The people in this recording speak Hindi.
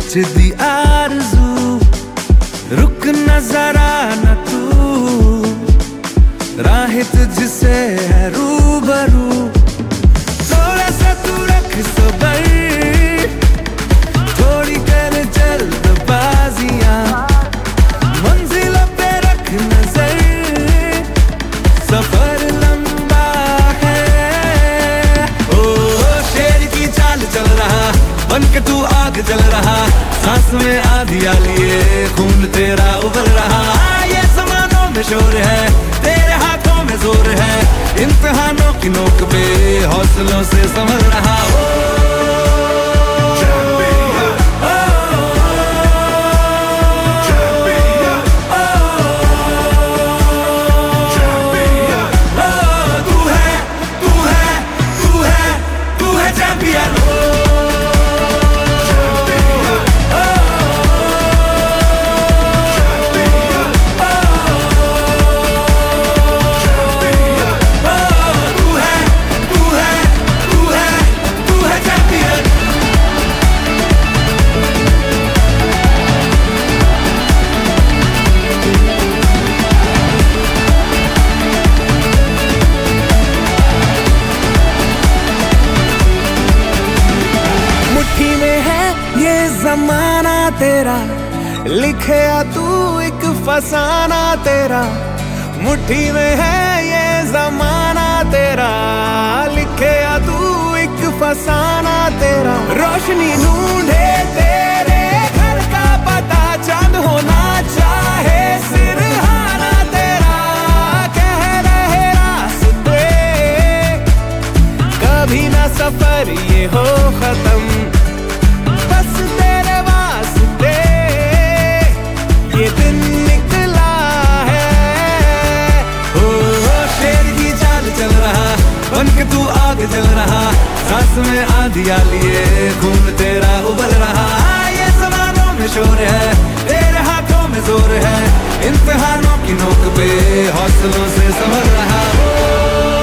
दी आरज़ू, रुक न जरा न तू, राहें तुझसे है रूबरू। थोड़ा सा तू रख सबर, थोड़ी कर जल्दबाजियां, मंजिलों पे रख नजर, सफर लंबा है। ओ शेर की चाल चल रहा, बन के तू आग जल रहा, सांस में आधिया लिए खून तेरा उबल रहा। ये ज़मानों में शोर है, तेरे हाथों में जोर है, इम्तिहानों की नोक पे हौसलों से संभल रहा। ज़माना तेरा लिखे तू एक फसाना तेरा, मुट्ठी में है ये ज़माना तेरा, लिखे तू एक फसाना तेरा। रोशनी ढूंढे तेरे घर का पता, चांद होना चाहे सिरहाना तेरा, कह रहे रास्ते कभी ना सफर ये हो खत्म, बस तेरे वास्ते ये दिन निकला है। ओ शेर की चाल चल रहा, बन के तू आग जल रहा, सांस में आधिया लिए खून तेरा उबल रहा। ये ज़मानों में शोर है, तेरे हाथों में जोर है, इम्तिहानों की नोक पे हौसलों से संभल रहा।